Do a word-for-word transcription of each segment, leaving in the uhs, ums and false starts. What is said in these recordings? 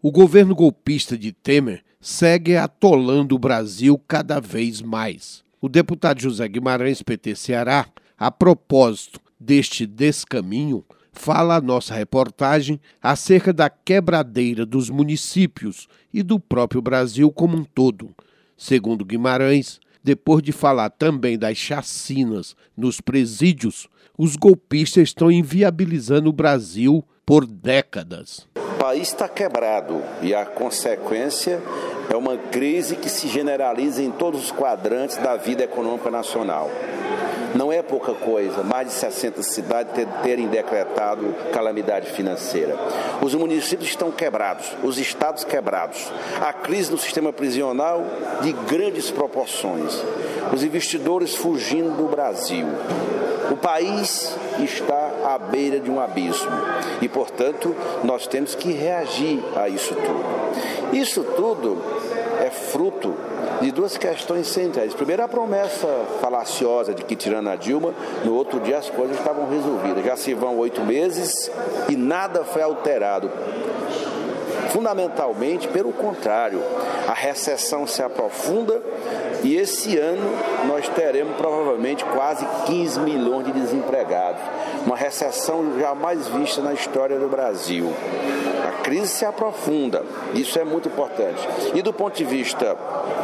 O governo golpista de Temer segue atolando o Brasil cada vez mais. O deputado José Guimarães, P T Ceará, a propósito deste descaminho, fala a nossa reportagem acerca da quebradeira dos municípios e do próprio Brasil como um todo. Segundo Guimarães, depois de falar também das chacinas nos presídios, os golpistas estão inviabilizando o Brasil por décadas. O país está quebrado e a consequência é uma crise que se generaliza em todos os quadrantes da vida econômica nacional. Não é pouca coisa, mais de sessenta cidades terem decretado calamidade financeira. Os municípios estão quebrados, os estados quebrados. A crise no sistema prisional de grandes proporções. Os investidores fugindo do Brasil. O país está à beira de um abismo e, portanto, nós temos que reagir a isso tudo. Isso tudo é fruto de duas questões centrais. Primeiro, a promessa falaciosa de que, tirando a Dilma, no outro dia as coisas estavam resolvidas. Já se vão oito meses e nada foi alterado. Fundamentalmente, pelo contrário, a recessão se aprofunda e esse ano nós teremos provavelmente quase quinze milhões de desempregados. Uma recessão jamais vista na história do Brasil. A crise se aprofunda, isso é muito importante. E do ponto de vista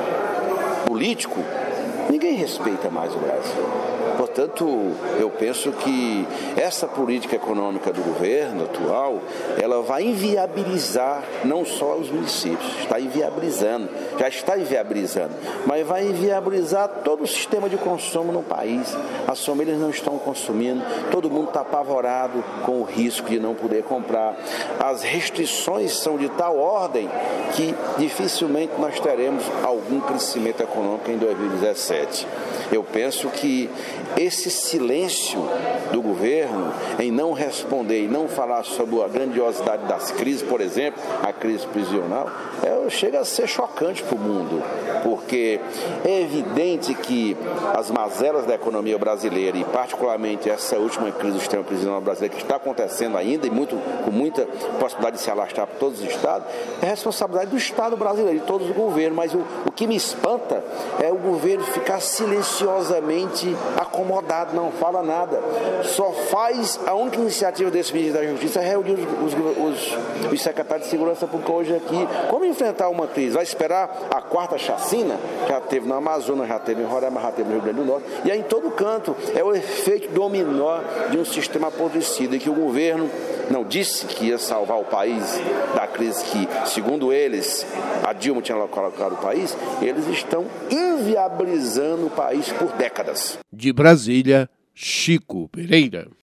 político, ninguém respeita mais o Brasil. Portanto, eu penso que essa política econômica do governo atual, ela vai inviabilizar não só os municípios, está inviabilizando, já está inviabilizando, mas vai inviabilizar todo o sistema de consumo no país. As famílias não estão consumindo, todo mundo está apavorado com o risco de não poder comprar. As restrições são de tal ordem que dificilmente nós teremos algum crescimento econômico em dois mil e dezessete. Eu penso que esse silêncio do governo em não responder e não falar sobre a grandiosidade das crises, por exemplo, a crise prisional, é, chega a ser chocante para o mundo, porque é evidente que as mazelas da economia brasileira e particularmente essa última crise do sistema prisional brasileiro que está acontecendo ainda e muito, com muita possibilidade de se alastrar para todos os estados, é responsabilidade do Estado brasileiro, de todos os governos, mas o, o que me espanta é o governo ficar silenciosamente acomodado, não fala nada. Só faz, a única iniciativa desse ministro da Justiça é reunir os, os, os, os secretários de Segurança Pública hoje aqui. Como enfrentar uma crise? Vai esperar a quarta chacina? Já teve no Amazonas, já teve em Roraima, já teve no Rio Grande do Norte. E aí em todo canto é o efeito dominó de um sistema apodrecido, e que o governo não disse que ia salvar o país da crise que, segundo eles, a Dilma tinha colocado o país. Eles estão inviabilizando o país por décadas. De Brasília, Chico Pereira.